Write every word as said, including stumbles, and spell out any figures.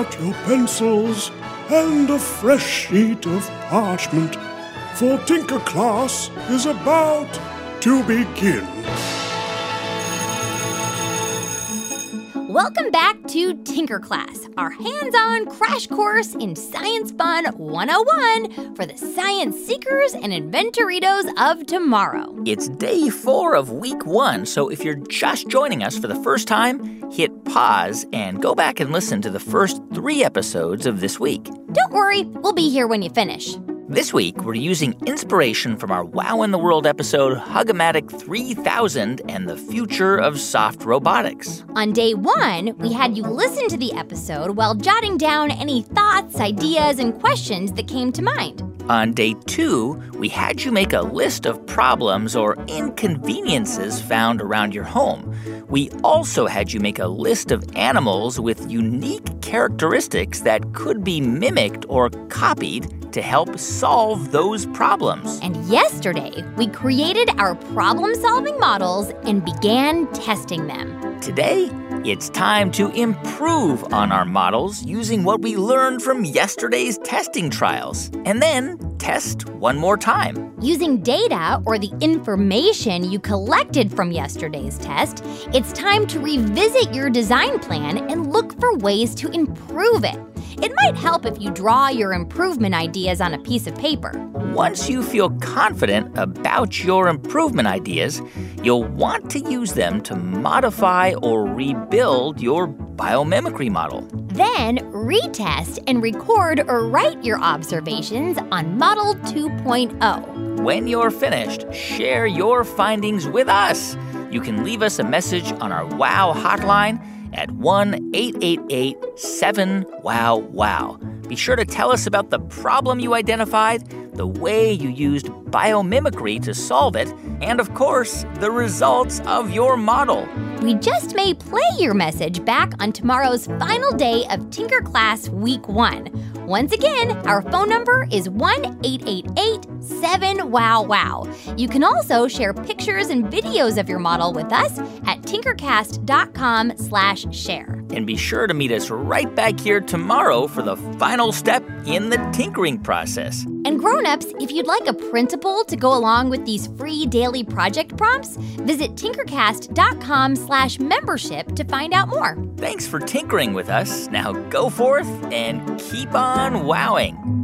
out your pencils and a fresh sheet of parchment, for Tinker Class is about to begin. Welcome back to Tinker Class, our hands-on crash course in Science Fun one oh one for the science seekers and inventoritos of tomorrow. It's day four of week one, so if you're just joining us for the first time, hit pause and go back and listen to the first three episodes of this week. Don't worry, we'll be here when you finish. This week, we're using inspiration from our Wow in the World episode, Hug-O-Matic three thousand and the Future of Soft Robotics. On day one, we had you listen to the episode while jotting down any thoughts, ideas, and questions that came to mind. On day two, we had you make a list of problems or inconveniences found around your home. We also had you make a list of animals with unique characteristics that could be mimicked or copied to help solve those problems. And yesterday, we created our problem-solving models and began testing them. Today, it's time to improve on our models using what we learned from yesterday's testing trials, and then test one more time. Using data or the information you collected from yesterday's test, it's time to revisit your design plan and look for ways to improve it. It might help if you draw your improvement ideas on a piece of paper. Once you feel confident about your improvement ideas, you'll want to use them to modify or rebuild your biomimicry model. Then retest and record or write your observations on Model two point oh. When you're finished, share your findings with us. You can leave us a message on our WOW hotline at one eight eight eight seven wow wow. Be sure to tell us about the problem you identified, the way you used biomimicry to solve it, and, of course, the results of your model. We just may play your message back on tomorrow's final day of Tinker Class Week one. Once again, our phone number is one eight eight eight seven wow wow. You can also share pictures and videos of your model with us at tinkercast.com slash share. And be sure to meet us right back here tomorrow for the final step in the tinkering process. And grown-ups, if you'd like a printable to go along with these free daily project prompts, visit tinkercast.com slash membership to find out more. Thanks for tinkering with us. Now go forth and keep on wowing.